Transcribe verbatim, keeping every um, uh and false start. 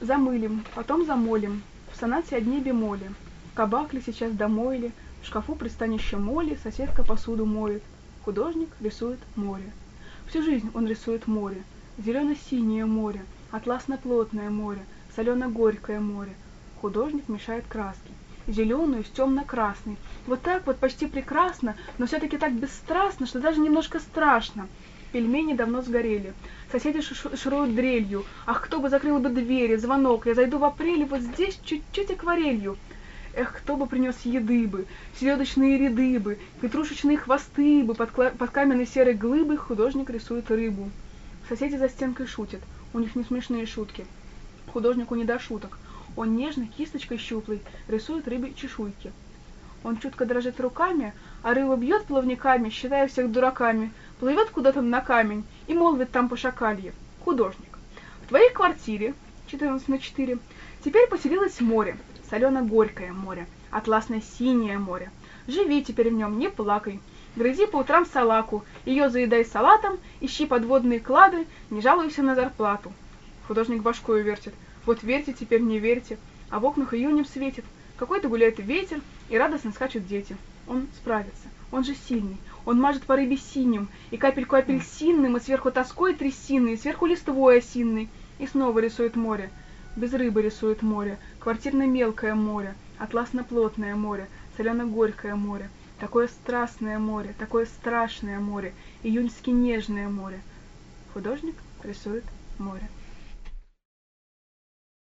Замылим, потом замолим, в сонате одни бемоли. Кабак ли сейчас домой ли, в шкафу пристанище моли, соседка посуду моет. Художник рисует море. Всю жизнь он рисует море. Зелено-синее море, атласно-плотное море, солено-горькое море. Художник мешает краски. Зеленую с темно-красной. Вот так вот почти прекрасно, но все-таки так бесстрастно, что даже немножко страшно. Пельмени давно сгорели. Соседи шуруют дрелью. Ах, кто бы закрыл бы двери, звонок. Я зайду в апреле вот здесь чуть-чуть акварелью. Эх, кто бы принес еды бы, селедочные ряды бы, петрушечные хвосты бы, под, под каменной серой глыбой художник рисует рыбу. Соседи за стенкой шутят, у них не смешные шутки. Художнику не до шуток. Он нежно, кисточкой щуплой, рисует рыбе чешуйки. Он чутко дрожит руками, а рыба бьет плавниками, считая всех дураками, плывет куда-то на камень и молвит там по-шакалье. Художник. В твоей квартире, четырнадцать на четыре, теперь поселилось море, солено-горькое море, атласно-синее море. Живи теперь в нем, не плакай. Грызи по утрам салаку, ее заедай салатом, ищи подводные клады, не жалуйся на зарплату. Художник башкою вертит. Вот верьте теперь, не верьте, а в окнах июнем светит. Какой-то гуляет ветер, и радостно скачут дети. Он справится, он же сильный, он мажет по рыбе синим, и капельку апельсинным, и сверху тоской трясинной, и сверху листвой осинной, и снова рисует море. Без рыбы рисует море, квартирно-мелкое море, атласно-плотное море, солено-горькое море, такое страстное море, такое страшное море, июньски нежное море. Художник рисует море.